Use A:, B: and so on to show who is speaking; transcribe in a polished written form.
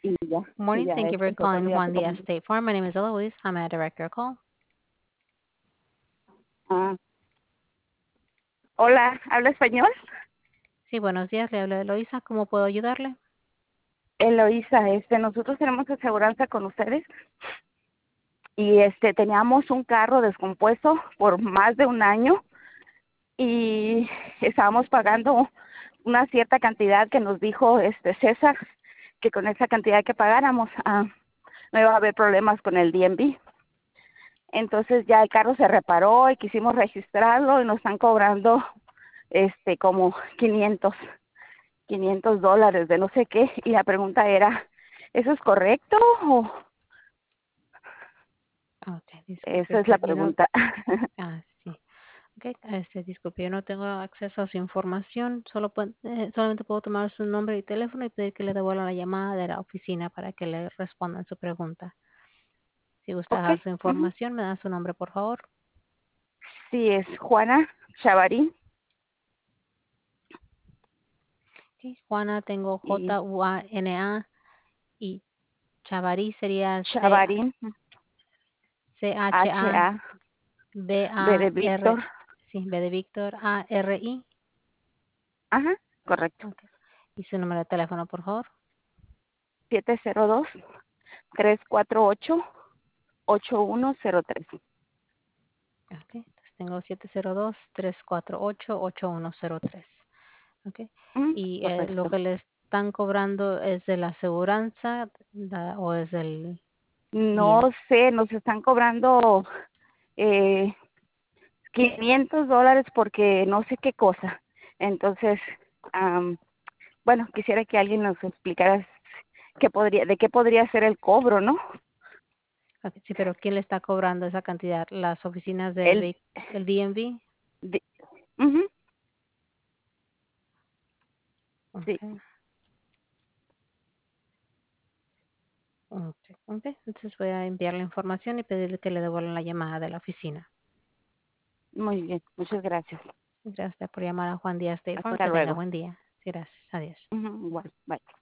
A: y
B: Morning.
A: ya
B: Thank you for
A: empezó
B: calling
A: conmigo
B: Juan
A: hace como,
B: Díaz State Farm. My name is Eloise. How may I direct your call?
A: ah, hola, ¿habla español?
B: Sí, buenos días. Le hablo Eloisa. ¿Cómo puedo ayudarle?
A: Eloísa, nosotros tenemos aseguranza con ustedes y teníamos un carro descompuesto por más de un año y estábamos pagando una cierta cantidad que nos dijo César que con esa cantidad que pagáramos no iba a haber problemas con el DMV. Entonces ya el carro se reparó y quisimos registrarlo y nos están cobrando como 500 dólares de no sé qué, y la pregunta era, ¿eso es correcto o
B: Okay, disculpe
A: esa es la
B: usted. Yo no,
A: pregunta?
B: sí. Okay, disculpe, yo no tengo acceso a su información. Solamente puedo tomar su nombre y teléfono y pedir que le devuelvan la llamada de la oficina para que le respondan su pregunta. Si gusta
A: Ok,
B: dejar su
A: ujú.
B: información, me da su nombre, por favor.
A: Sí, es Juana Chavarín
B: Sí, Juana, tengo
A: y
B: Juana y Chavarí sería
A: Chavarín,
B: CHA.
A: H-A, B de
B: B-A-R,
A: Víctor,
B: sí, B de Víctor, A-R-I.
A: ajá, correcto,
B: Okay. Y su número de teléfono, por favor.
A: 702-348-8103.
B: Okay. Entonces tengo 702-348-8103. Okay. Y lo
A: Correcto.
B: que le están cobrando es de la aseguranza o es del
A: No
B: bien.
A: sé, nos están cobrando eh, 500 dólares porque no sé qué cosa. Entonces, bueno, quisiera que alguien nos explicara de qué podría ser el cobro, ¿no?
B: Okay, sí, pero ¿quién le está cobrando esa cantidad? ¿Las oficinas
A: El,
B: del DMV?
A: de- ujú, sí,
B: Okay. Okay. Okay. Entonces voy a enviar la información y pedirle que le devuelvan la llamada de la oficina.
A: muy bien, muchas gracias.
B: Gracias por llamar a Juan Díaz State Farm.
A: Hasta
B: Que tenga
A: luego.
B: buen día. Gracias. Adiós.
A: Ujú, igual, bye.